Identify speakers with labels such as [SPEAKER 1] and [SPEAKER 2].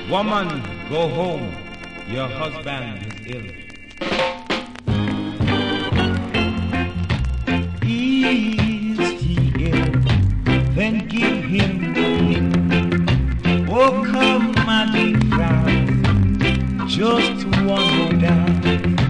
[SPEAKER 1] Woman, go home. Your husband is ill. Is he ill? Then give him the hint. Oh, come, my dear, just one more down.